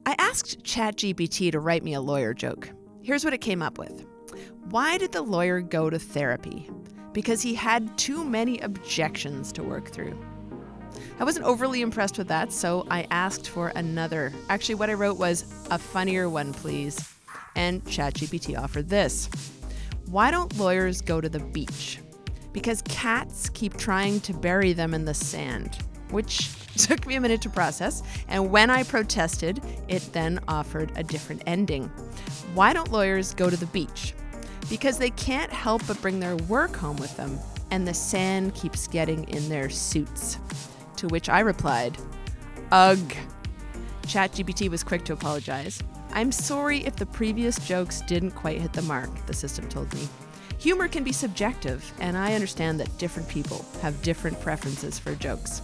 I asked ChatGPT to write me a lawyer joke. Here's what it came up with. Why did the lawyer go to therapy? Because he had too many objections to work through. I wasn't overly impressed with that, so I asked for another. Actually, what I wrote was, a funnier one, please. And ChatGPT offered this. Why don't lawyers go to the beach? Because cats keep trying to bury them in the sand, which took me a minute to process. And when I protested, it then offered a different ending. Why don't lawyers go to the beach? Because they can't help but bring their work home with them, and the sand keeps getting in their suits. To which I replied, ugh. ChatGPT was quick to apologize. I'm sorry if the previous jokes didn't quite hit the mark, the system told me. Humor can be subjective, and I understand that different people have different preferences for jokes.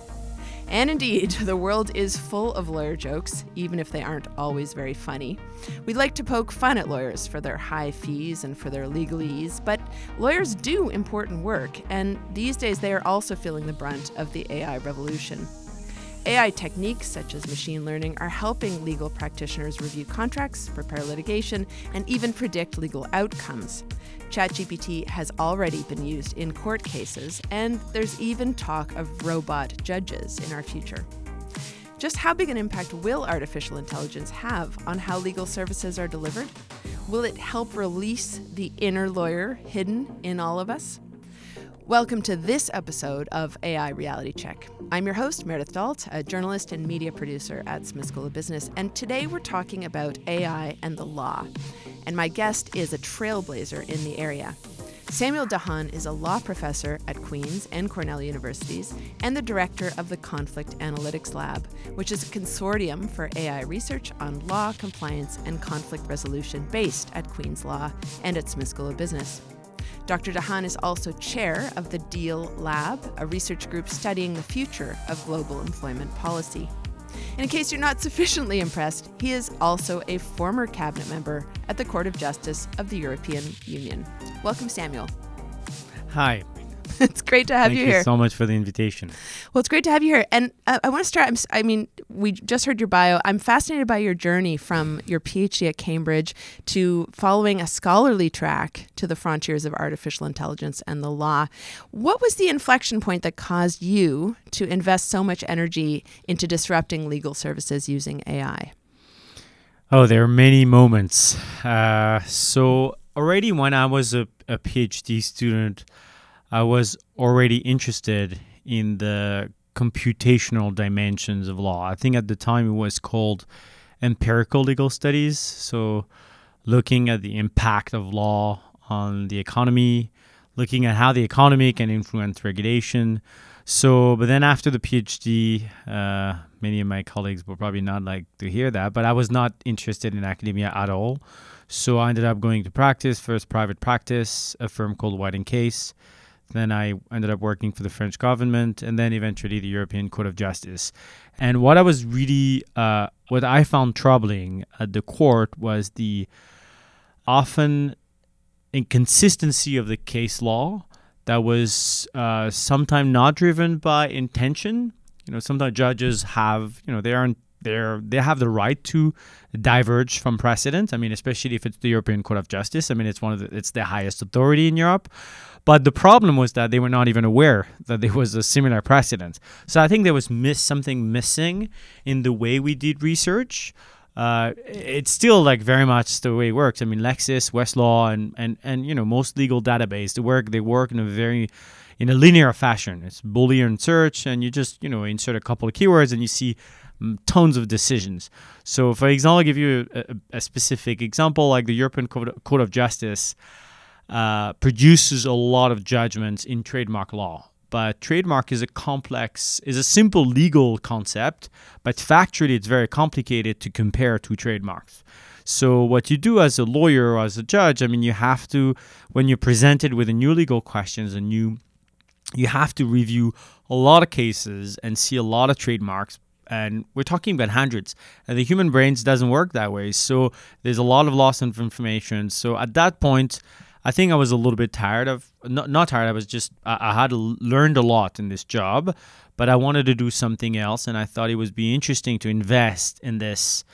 And indeed, the world is full of lawyer jokes, even if they aren't always very funny. We like to poke fun at lawyers for their high fees and for their legalese, but lawyers do important work, and these days they are also feeling the brunt of the AI revolution. AI techniques such as machine learning are helping legal practitioners review contracts, prepare litigation, and even predict legal outcomes. ChatGPT has already been used in court cases, and there's even talk of robot judges in our future. Just how big an impact will artificial intelligence have on how legal services are delivered? Will it help release the inner lawyer hidden in all of us? Welcome to this episode of AI Reality Check. I'm your host, Meredith Dalt, a journalist and media producer at Smith School of Business, and today we're talking about AI and the law. And my guest is a trailblazer in the area. Samuel Dahan is a law professor at Queen's and Cornell Universities and the director of the Conflict Analytics Lab, which is a consortium for AI research on law, compliance, and conflict resolution based at Queen's Law and at Smith School of Business. Dr. Dahan is also chair of the DEAL Lab, a research group studying the future of global employment policy. And in case you're not sufficiently impressed, he is also a former cabinet member at the Court of Justice of the European Union. Welcome, Samuel. Hi. It's great to have you here. Thank you so much for the invitation. Well, it's great to have you here. And I want to start, we just heard your bio. I'm fascinated by your journey from your PhD at Cambridge to following a scholarly track to the frontiers of artificial intelligence and the law. What was the inflection point that caused you to invest so much energy into disrupting legal services using AI? Oh, there are many moments. So already when I was a PhD student, I was already interested in the computational dimensions of law. I think at the time it was called empirical legal studies. So looking at the impact of law on the economy, looking at how the economy can influence regulation. But then after the PhD, many of my colleagues will probably not like to hear that, but I was not interested in academia at all. So I ended up going to practice, first private practice, a firm called White & Case. Then I ended up working for the French government and then eventually the European Court of Justice. And what I was really, what I found troubling at the court was the often inconsistency of the case law that was sometimes not driven by intention. Sometimes judges have, they have the right to diverge from precedent. Especially if it's the European Court of Justice. It's the highest authority in Europe. But the problem was that they were not even aware that there was a similar precedent. So I think there was something missing in the way we did research. It's still very much the way it works. Lexis, Westlaw, and most legal database, they work in a linear fashion. It's Boolean search, and you just insert a couple of keywords and you see tons of decisions. So for example, I'll give you a specific example, like the European Court of Justice produces a lot of judgments in trademark law. But trademark is a simple legal concept, but factually it's very complicated to compare two trademarks. So what you do as a lawyer or as a judge, you have to, when you're presented with a new legal questions, you have to review a lot of cases and see a lot of trademarks. And we're talking about hundreds. And the human brain doesn't work that way. So there's a lot of loss of information. So at that point, I think I was a little bit tired of, not tired, I had learned a lot in this job, but I wanted to do something else. And I thought it would be interesting to invest in this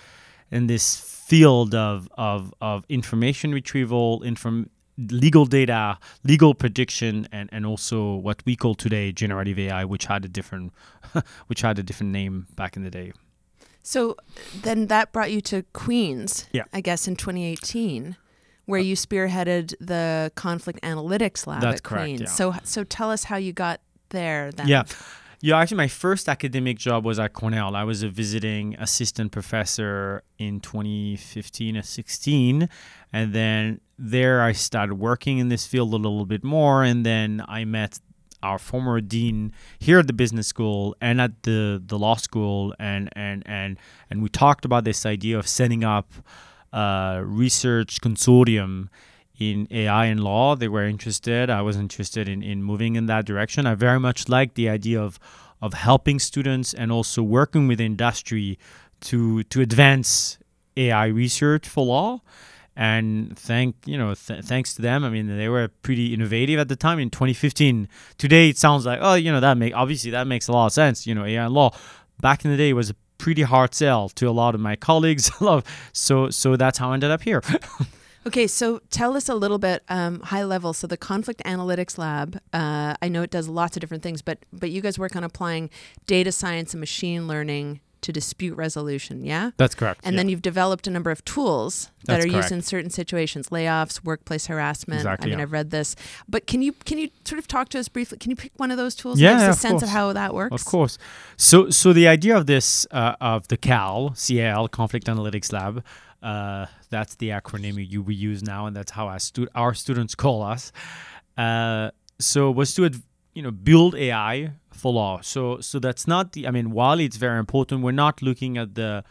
in this field of information retrieval, legal data, legal prediction, and also what we call today generative AI, which had a different name back in the day. So then that brought you to Queen's, Yeah. I guess, in 2018, where you spearheaded the conflict analytics lab That's at correct, Queen's. yeah. So tell us how you got there then. Yeah, actually, my first academic job was at Cornell. I was a visiting assistant professor in 2015 or 16. And then there I started working in this field a little bit more. And then I met our former dean here at the business school and at the law school. And we talked about this idea of setting up a research consortium in AI and law. They were interested. I was interested in moving in that direction. I very much liked the idea of helping students and also working with industry to advance AI research for law. And thanks to them, I mean, they were pretty innovative at the time in 2015. Today, it sounds like, that makes a lot of sense, AI and law. Back in the day, it was a pretty hard sell to a lot of my colleagues. So that's how I ended up here. Okay, so tell us a little bit high level. So the Conflict Analytics Lab, I know it does lots of different things, but you guys work on applying data science and machine learning to dispute resolution, yeah? That's correct. And then you've developed a number of tools that That's are used correct. in certain situations, layoffs, workplace harassment. Exactly, I mean, yeah. I've read this. But can you sort of talk to us briefly? Can you pick one of those tools Yeah, and give us yeah, a of sense of course. how that works? Of course. So the idea of this, of the CAL, Conflict Analytics Lab, that's the acronym we use now, and that's how our students call us. So was to build AI for law. So that's not while it's very important, we're not looking at the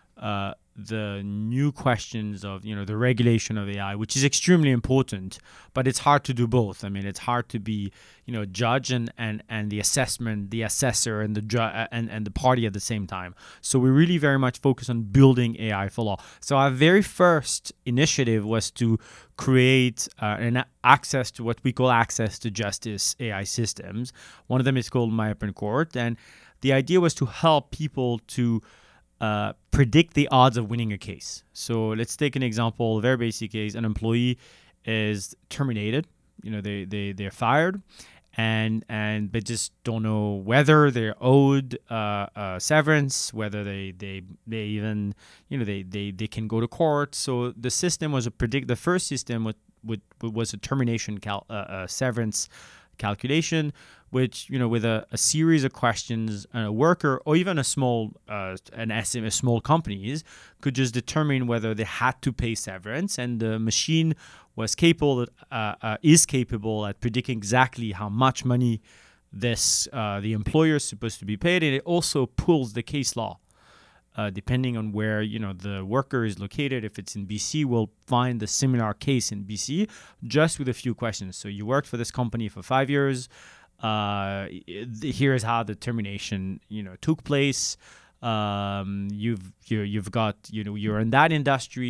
new questions of the regulation of AI, which is extremely important, but it's hard to do both. I mean, it's hard to be judge and the assessor and the party at the same time. So we really very much focus on building AI for law. So our very first initiative was to create an access to what we call access to justice AI systems. One of them is called MyOpenCourt, and the idea was to help people to predict the odds of winning a case. So let's take an example, a very basic case. An employee is terminated. They're fired, and they just don't know whether they're owed severance, whether they even they can go to court. So the system was the first system was a termination severance calculation, which with a series of questions, a worker or even a small small companies could just determine whether they had to pay severance, and the machine was is capable at predicting exactly how much money the employer is supposed to be paid, and it also pulls the case law. Depending on where the worker is located, if it's in BC, we'll find the similar case in BC just with a few questions. So you worked for this company for 5 years. Here's how the termination took place. You've got you're in that industry.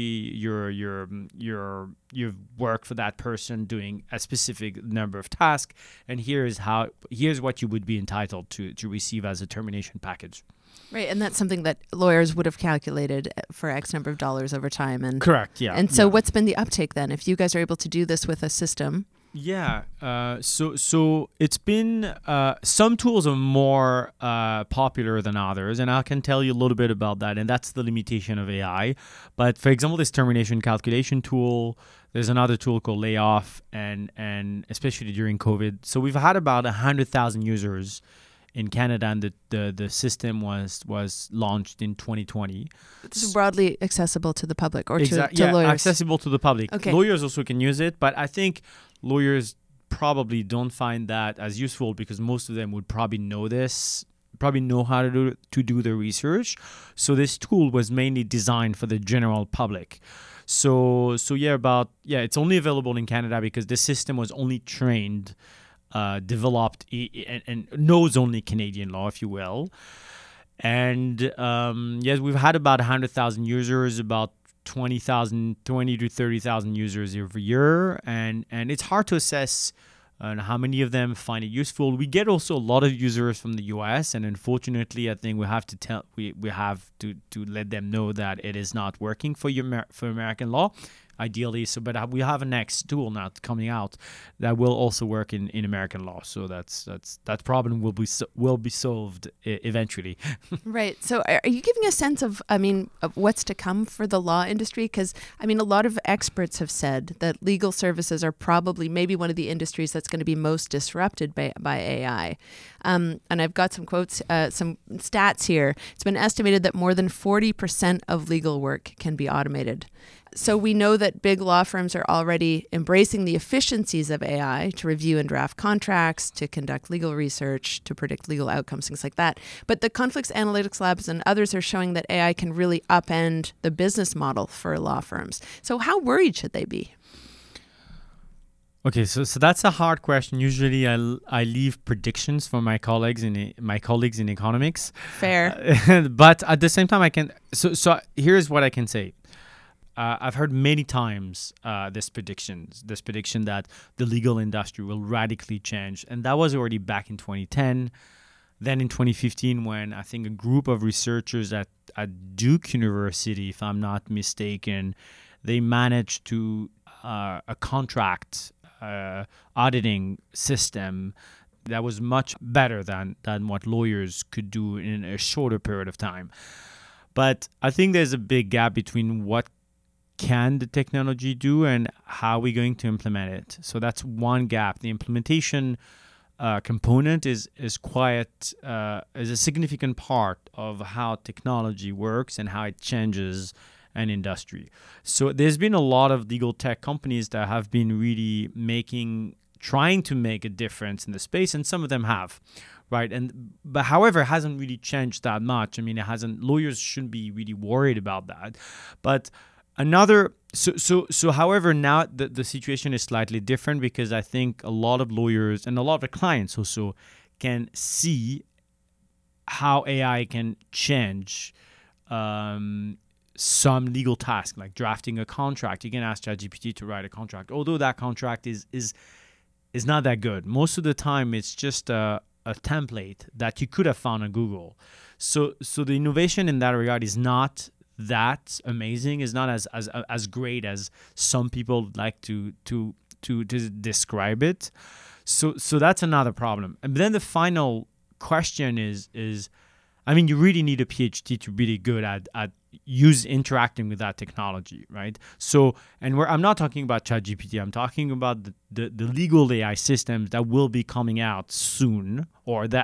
You've worked for that person doing a specific number of tasks, and here's what you would be entitled to receive as a termination package. Right, and that's something that lawyers would have calculated for X number of dollars over time. And correct, yeah. And so yeah. what's been the uptake then? If you guys are able to do this with a system? Yeah, so it's been some tools are more popular than others, and I can tell you a little bit about that, and that's the limitation of AI. But for example, this termination calculation tool, there's another tool called Layoff, and especially during COVID. So we've had about 100,000 users in Canada, and the system was launched in 2020. It's broadly accessible to the public or to yeah, lawyers? accessible to the public. Okay. Lawyers also can use it, but I think lawyers probably don't find that as useful because most of them would probably know how to do the research. So this tool was mainly designed for the general public. So it's only available in Canada because the system was only trained, developed and knows only Canadian law, if you will. And yes, we've had about 100,000 users, about 20 to 30,000 users every year, and it's hard to assess and how many of them find it useful. We get also a lot of users from the US, and unfortunately, I think we have to let them know that it is not working for American law. Ideally, but we have a next tool now coming out that will also work in American law. So that problem will be solved eventually. Right. So are you giving a sense of what's to come for the law industry? Because a lot of experts have said that legal services are probably maybe one of the industries that's going to be most disrupted by AI. And I've got some quotes, some stats here. It's been estimated that more than 40% of legal work can be automated. So we know that big law firms are already embracing the efficiencies of AI to review and draft contracts, to conduct legal research, to predict legal outcomes, things like that. But the Conflicts Analytics Labs and others are showing that AI can really upend the business model for law firms. So how worried should they be? Okay, so that's a hard question. Usually, I leave predictions for my colleagues in economics. Fair. But at the same time, I can. So here's what I can say. I've heard many times this prediction that the legal industry will radically change, and that was already back in 2010. Then in 2015, when I think a group of researchers at Duke University, if I'm not mistaken, they managed to a contract auditing system that was much better than what lawyers could do in a shorter period of time. But I think there's a big gap between what can the technology do and how we're going to implement it. So that's one gap. The implementation component is a significant part of how technology works and how it changes an industry. So there's been a lot of legal tech companies that have been really trying to make a difference in the space, and some of them have, right? But however, it hasn't really changed that much. Lawyers shouldn't be really worried about that. But however, now the situation is slightly different, because I think a lot of lawyers and a lot of the clients also can see how AI can change some legal task, like drafting a contract. You can ask ChatGPT to write a contract, although that contract is not that good. Most of the time, it's just a template that you could have found on Google. So the innovation in that regard is not that amazing, is not as great as some people like to describe it. So that's another problem. And then the final question is you really need a PhD to be really good at interacting with that technology, right? So, I'm not talking about ChatGPT. I'm talking about the legal AI systems that will be coming out soon, or that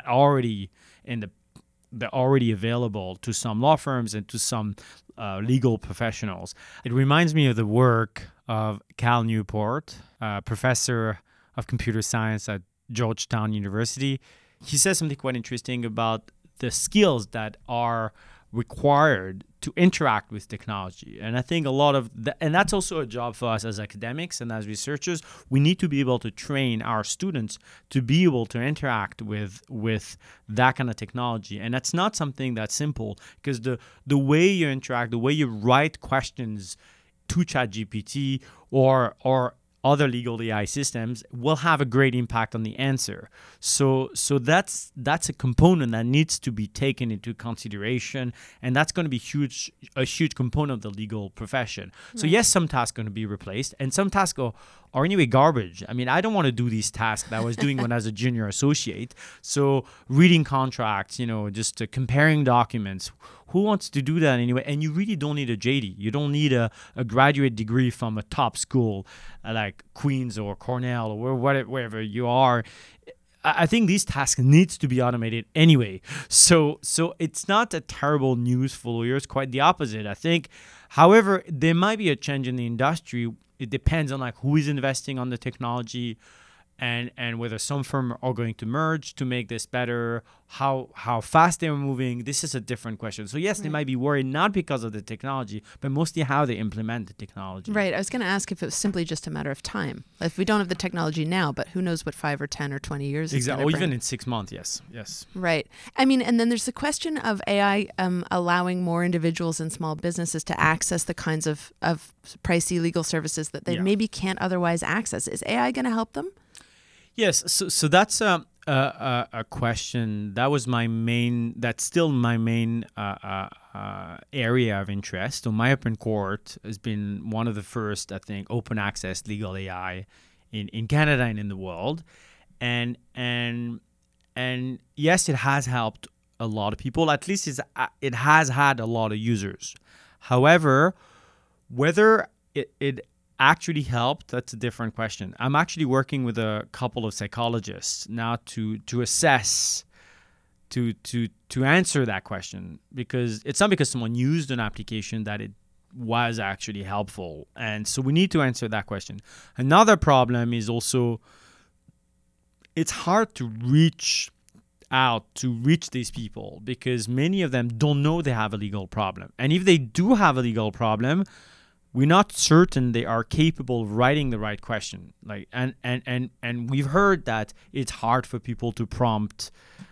they're already available to some law firms and to some legal professionals. It reminds me of the work of Cal Newport, professor of computer science at Georgetown University. He says something quite interesting about the skills that are required to interact with technology. And I think and that's also a job for us as academics and as researchers. We need to be able to train our students to be able to interact with that kind of technology. And that's not something that's simple, because the way you interact, the way you write questions to ChatGPT or other legal AI systems will have a great impact on the answer. So that's a component that needs to be taken into consideration, and that's going to be a huge component of the legal profession. Right. So yes, some tasks are going to be replaced, and some tasks are anyway garbage. I don't want to do these tasks that I was doing when I was a junior associate. So reading contracts, just comparing documents. Who wants to do that anyway? And you really don't need a JD. You don't need a graduate degree from a top school like Queen's or Cornell or wherever you are. I think these tasks needs to be automated anyway. So it's not a terrible news for lawyers. Quite the opposite, I think. However, there might be a change in the industry. It depends on who is investing on the technology, and whether some firms are going to merge to make this better, how fast they're moving. This is a different question. So yes, They might be worried, not because of the technology, but mostly how they implement the technology. Right. I was going to ask if it was simply just a matter of time. If we don't have the technology now, but who knows what 5 or 10 or 20 years is going to bring. Or even in 6 months, yes. Right. And then there's the question of AI allowing more individuals and small businesses to access the kinds of pricey legal services that they maybe can't otherwise access. Is AI going to help them? Yes, so that's a question that was my main. That's still my main area of interest. So my Open Court has been one of the first, I think, open access legal AI in Canada and in the world, and yes, it has helped a lot of people. At least it has had a lot of users. However, whether it actually helped, that's a different question. I'm actually working with a couple of psychologists now to assess to answer that question, because it's not because someone used an application that it was actually helpful. And so we need to answer that question. Another problem is also it's hard to reach these people because many of them don't know they have a legal problem. And if they do have a legal problem, we're not certain they are capable of writing the right question. And we've heard that it's hard for people to prompt,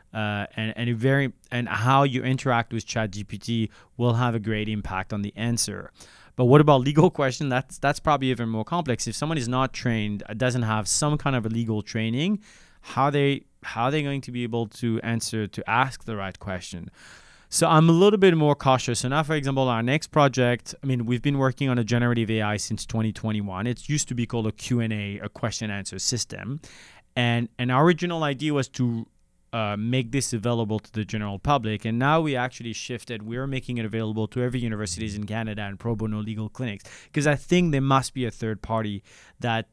and how you interact with ChatGPT will have a great impact on the answer. But what about legal question? That's probably even more complex. If someone is not trained, doesn't have some kind of a legal training, how are they going to be able to ask the right question? So I'm a little bit more cautious. So now, for example, our next project, we've been working on a generative AI since 2021. It used to be called a Q&A, a question answer system. And our original idea was to make this available to the general public. And now we actually shifted. We're making it available to every universities in Canada and pro bono legal clinics, because I think there must be a third party that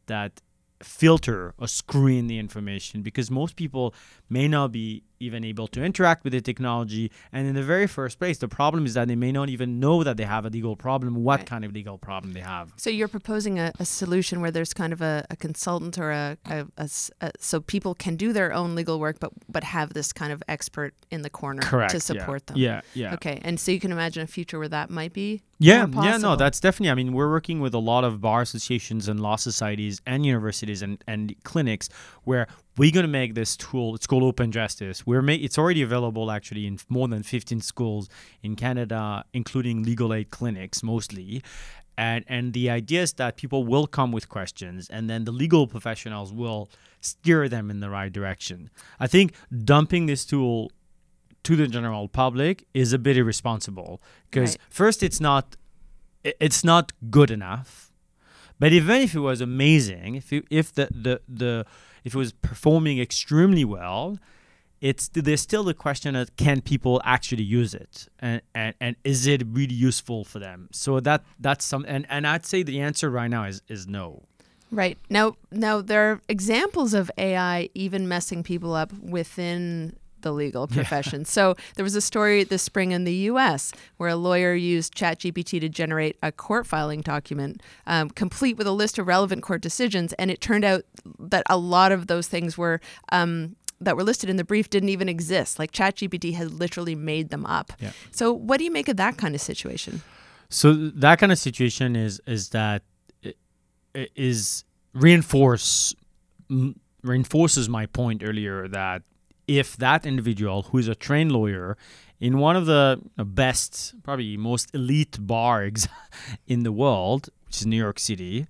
filter or screen the information, because most people may not be even able to interact with the technology. And in the very first place, the problem is that they may not even know that they have a legal problem, what kind of legal problem they have. So you're proposing a solution where there's kind of a consultant or so people can do their own legal work, but have this kind of expert in the corner to support them. Yeah. Okay. And so you can imagine a future where that might be no, that's definitely. We're working with a lot of bar associations and law societies and universities and clinics where we're going to make this tool. It's called Open Justice. It's already available actually in more than 15 schools in Canada, including legal aid clinics mostly. And the idea is that people will come with questions, and then the legal professionals will steer them in the right direction. I think dumping this tool to the general public is a bit irresponsible, because first, it's not good enough. But even if it was amazing, if it was performing extremely well, there's still the question of, can people actually use it, and is it really useful for them? So that's some, and I'd say the answer right now is no. Right. Now there are examples of AI even messing people up within the legal profession. So there was a story this spring in the U.S. where a lawyer used ChatGPT to generate a court filing document, complete with a list of relevant court decisions, and it turned out that a lot of those things were that were listed in the brief didn't even exist. Like ChatGPT had literally made them up. Yeah. So what do you make of that kind of situation? So that kind of situation is that it is reinforces my point earlier that if that individual who is a trained lawyer in one of the best, probably most elite bars in the world, which is New York State,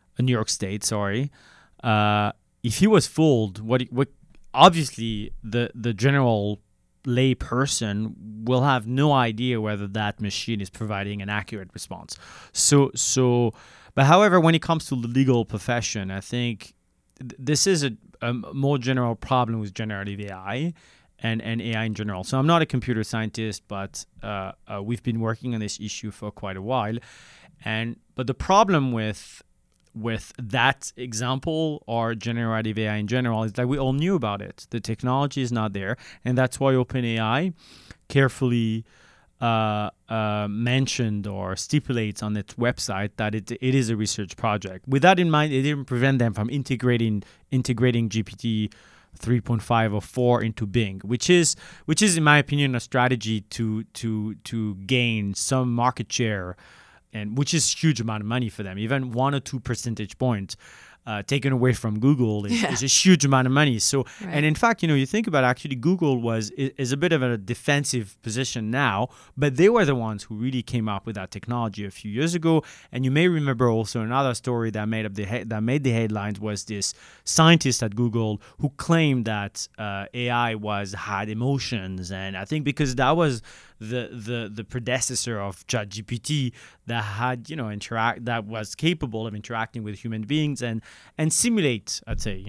if he was fooled, what obviously the general lay person will have no idea whether that machine is providing an accurate response. But however, when it comes to the legal profession, I think this is a more general problem with generative AI and AI in general. So I'm not a computer scientist, but we've been working on this issue for quite a while. But the problem with that example or generative AI in general is that we all knew about it. The technology is not there, and that's why OpenAI carefully mentioned or stipulates on its website that it is a research project. With that in mind, it didn't prevent them from integrating GPT 3.5 or 4 into Bing, which is in my opinion a strategy to gain some market share, and which is a huge amount of money for them. Even 1 or 2 percentage points taken away from Google is a huge amount of money. So, and in fact, you think about actually Google is a bit of a defensive position now, but they were the ones who really came up with that technology a few years ago. And you may remember also another story that made the headlines was this scientist at Google who claimed that AI had emotions, and I think because that was the predecessor of ChatGPT that had that was capable of interacting with human beings and simulate, I'd say,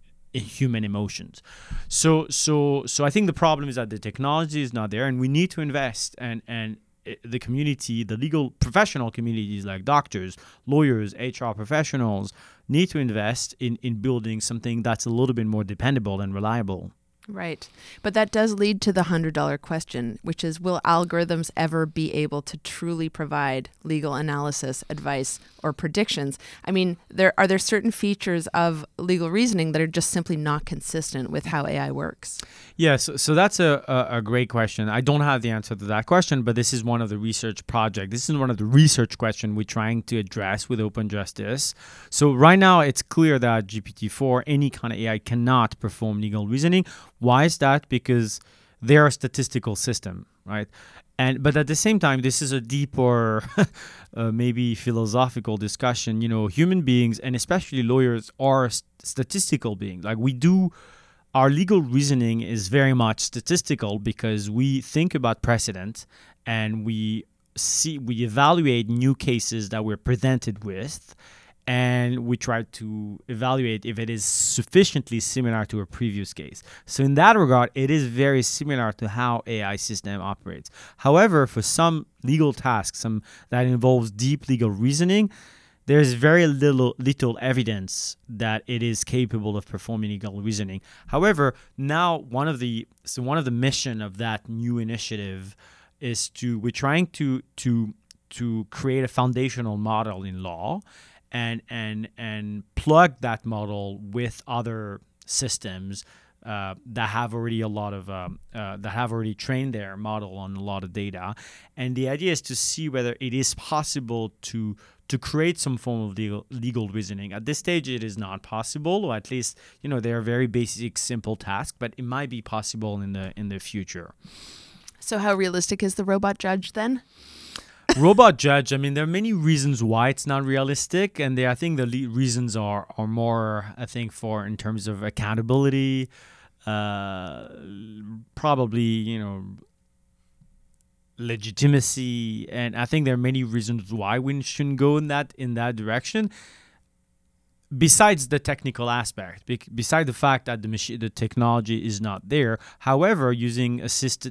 human emotions. So I think the problem is that the technology is not there, and we need to invest, and the community, the legal professional communities like doctors, lawyers, HR professionals need to invest in building something that's a little bit more dependable and reliable. Right. But that does lead to the $100 question, which is, will algorithms ever be able to truly provide legal analysis, advice, or predictions? I mean, are there certain features of legal reasoning that are just simply not consistent with how AI works? Yeah, so that's a great question. I don't have the answer to that question, but this is one of the research projects. This is one of the research questions we're trying to address with Open Justice. So right now, it's clear that GPT-4, any kind of AI, cannot perform legal reasoning. Why is that? Because they're a statistical system, right? But at the same time, this is a deeper, maybe philosophical discussion. Human beings, and especially lawyers, are statistical beings. Like our legal reasoning is very much statistical because we think about precedent and we evaluate new cases that we're presented with, and we try to evaluate if it is sufficiently similar to a previous case. So in that regard, it is very similar to how AI system operates. However, for some legal tasks, that involves deep legal reasoning, there's very little evidence that it is capable of performing legal reasoning. However, now one of the mission of that new initiative is we're trying to create a foundational model in law and plug that model with other systems that have already trained their model on a lot of data. And the idea is to see whether it is possible to create some form of legal reasoning. At this stage, it is not possible, or at least, they are very basic, simple tasks, but it might be possible in the future. So how realistic is the robot judge then? Robot judge, I mean, there are many reasons why it's not realistic, and I think the reasons are more, I think, for in terms of accountability, probably, legitimacy, and I think there are many reasons why we shouldn't go in that direction. Besides the technical aspect, beside the fact that the technology is not there, however, using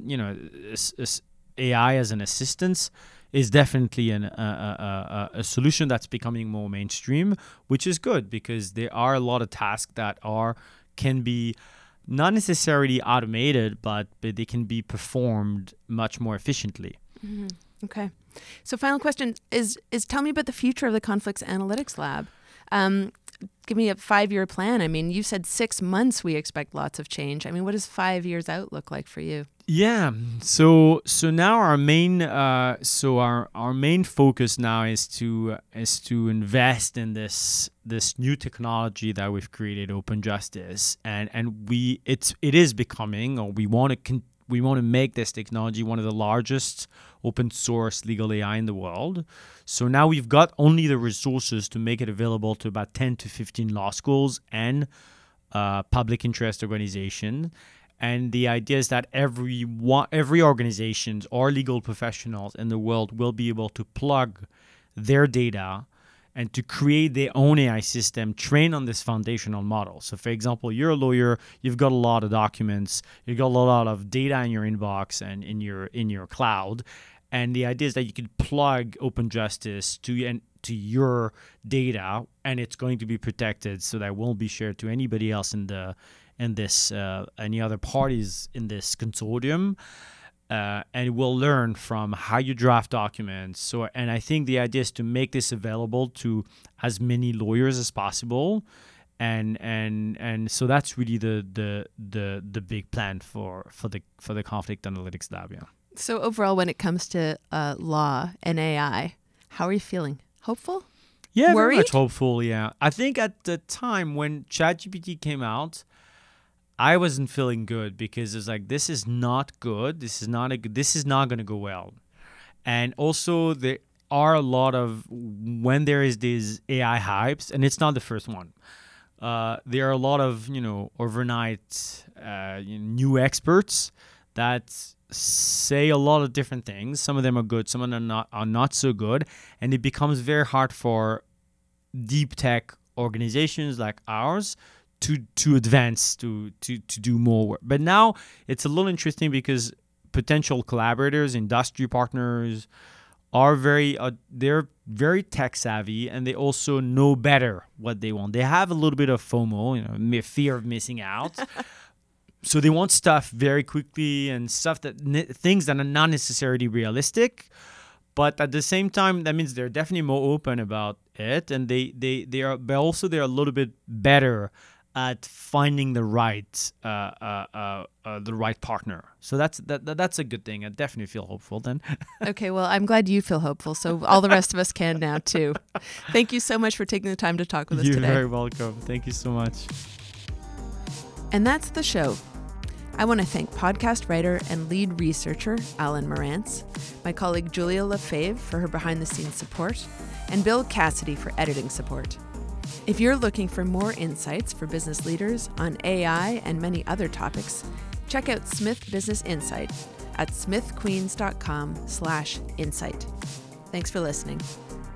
AI as an assistance is definitely a solution that's becoming more mainstream, which is good because there are a lot of tasks that can be not necessarily automated, but they can be performed much more efficiently. Mm-hmm. Okay. So final question is tell me about the future of the Conflicts Analytics Lab. Give me a 5-year plan. I mean, you said 6 months we expect lots of change. I mean, what does 5 years out look like for you? Yeah. So now our main our main focus now is to invest in this new technology that we've created, Open Justice, and it is becoming, or we want to make this technology one of the largest open source legal AI in the world. So now we've got only the resources to make it available to about 10 to 15 law schools and public interest organizations. And the idea is that every organization or legal professionals in the world will be able to plug their data and to create their own AI system trained on this foundational model. So, for example, you're a lawyer, you've got a lot of documents, you've got a lot of data in your inbox and in your cloud. And the idea is that you can plug Open Justice to your data, and it's going to be protected, so that it won't be shared to anybody else any other parties in this consortium. And we'll learn from how you draft documents. And I think the idea is to make this available to as many lawyers as possible, and so that's really the big plan for the Conflict Analytics Lab. Yeah. So overall, when it comes to law and AI, how are you feeling? Hopeful? Yeah, very Worried? much hopeful. Yeah, I think at the time when ChatGPT came out, I wasn't feeling good because it's like this is not good. This is not this is not going to go well. And also there are a lot of when there is these AI hypes, and it's not the first one. There are a lot of overnight new experts that say a lot of different things. Some of them are good, some of them are not so good, and it becomes very hard for deep tech organizations like ours to advance to do more work. But now it's a little interesting because potential collaborators, industry partners are they're very tech savvy, and they also know better what they want. They have a little bit of FOMO, fear of missing out. So they want stuff very quickly and stuff things that are not necessarily realistic. But at the same time, that means they're definitely more open about it, and they are, but also they're a little bit better at finding the right partner. So that's a good thing. I definitely feel hopeful then. Okay, well, I'm glad you feel hopeful, so all the rest of us can now too. Thank you so much for taking the time to talk with us You're today. You're very welcome. Thank you so much. And that's the show. I want to thank podcast writer and lead researcher Alan Morantz, my colleague Julia Lefebvre for her behind-the-scenes support, and Bill Cassidy for editing support. If you're looking for more insights for business leaders on AI and many other topics, check out Smith Business Insight at smithqueens.com/insight. Thanks for listening.